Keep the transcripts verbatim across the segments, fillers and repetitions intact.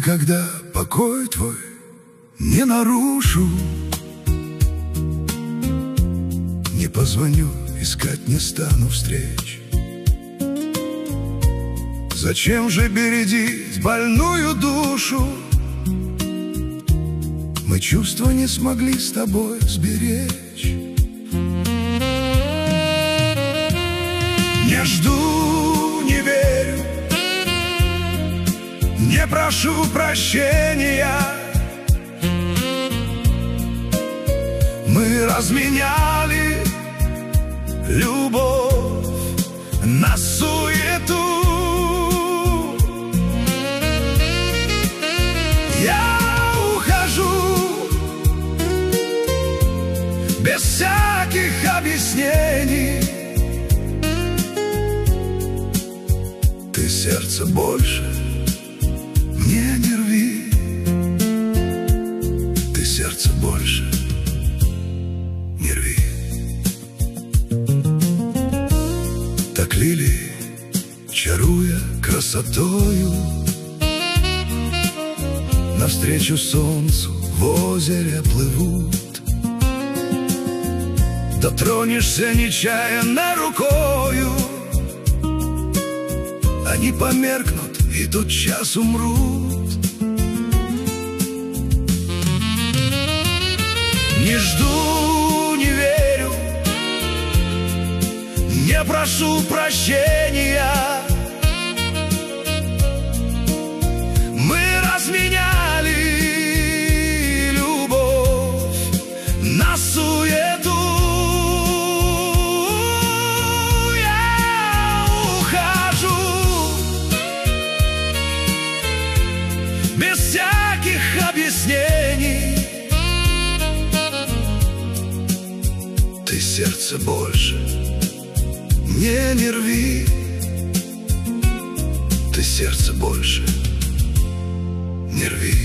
никогда покой твой не нарушу, не позвоню, искать не стану встреч. Зачем же бередить больную душу? Мы чувства не смогли с тобой сберечь. Не жду, не верю, не прошу прощения. Мы разменяли любовь на суету. Я ухожу без всяких объяснений. Ты сердце больше мне не рви, ты сердце больше не рви. Так лилии, чаруя красотою, навстречу солнцу в озере плывут. Дотронешься нечаянно рукою, они померкнут и тотчас умрут. Не жду, не верю, не прошу прощения. Мы разменяли любовь на суету. Я ухожу без всяких объяснений. Ты сердце больше мне не рви, ты сердце больше не рви.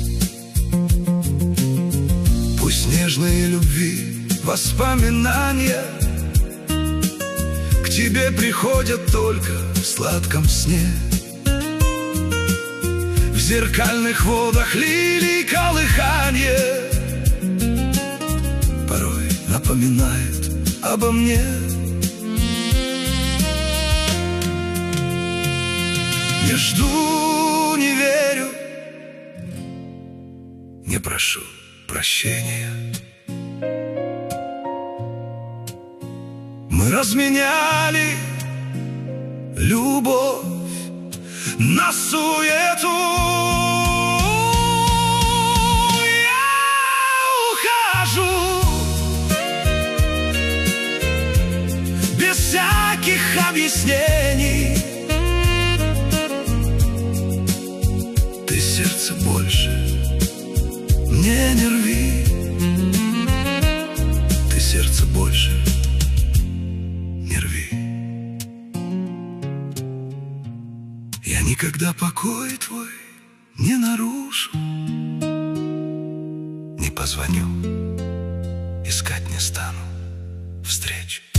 Пусть нежные любви воспоминания к тебе приходят только в сладком сне. В зеркальных водах лилий колыханье порой напоминает обо мне. Не жду, не верю, не прошу прощения. Мы разменяли любовь на суету. Я ухожу без всяких объяснений. Ты сердце больше мне не рви, ты сердце больше не рви. Я никогда покой твой не нарушу, не позвоню, искать не стану встреч.